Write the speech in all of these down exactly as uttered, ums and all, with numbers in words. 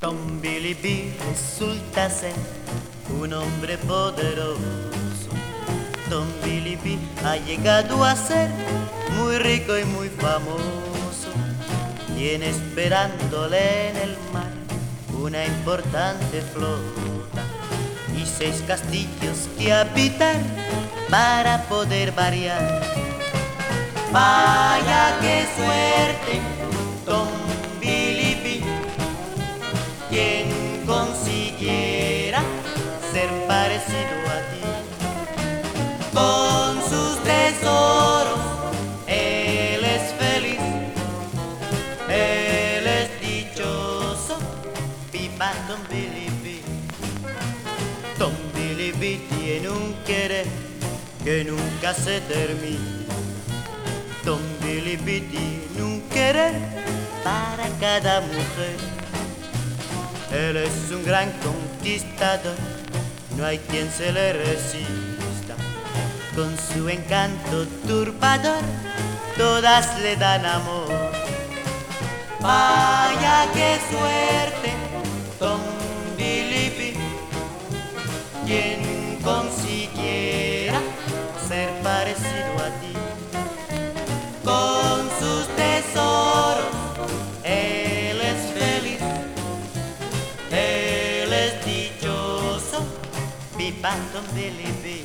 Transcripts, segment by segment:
Don Billy B resulta ser un hombre poderoso. Don Billy B ha llegado a ser muy rico y muy famoso. Tiene esperándole en el mar una importante flota y seis castillos que habitar para poder variar. Vaya qué suerte, Don Billy B, quien consiguiera ser parecido a ti. Con sus tesoros él es feliz, él es dichoso. Viva Don Billy B. Don Billy B tiene un querer que nunca se termina. Don Billy B tiene un querer para cada mujer. Él es un gran conquistador, no hay quien se le resista. Con su encanto turbador, todas le dan amor. Vaya qué suerte, Don Billy B, quien consiguiera ser parecido a ti. Con sus tesoros él es feliz, él es dichoso. Viva Don Billy B.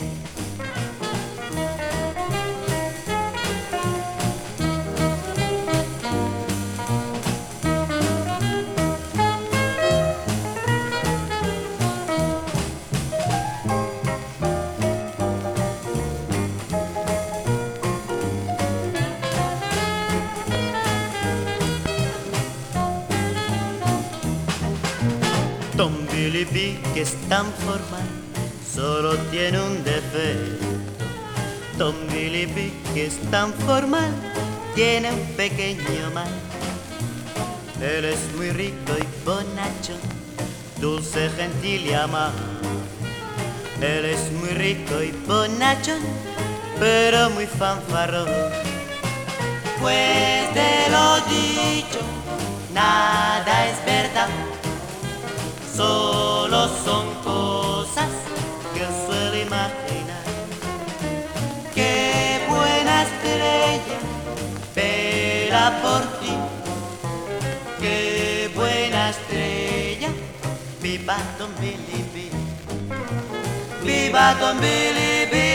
Don Billy B, que es tan formal, solo tiene un defecto. Don Billy B, que es tan formal, tiene un pequeño mal. Él es muy rico y bonachón, dulce, gentil y amable. Él es muy rico y bonachón, pero muy fanfarrón. Pues de lo dicho, nada es verdad, solo son cosas que él suele imaginar. Qué buena estrella vela por ti, qué buena estrella. Viva Don Billy B, viva Don Billy B.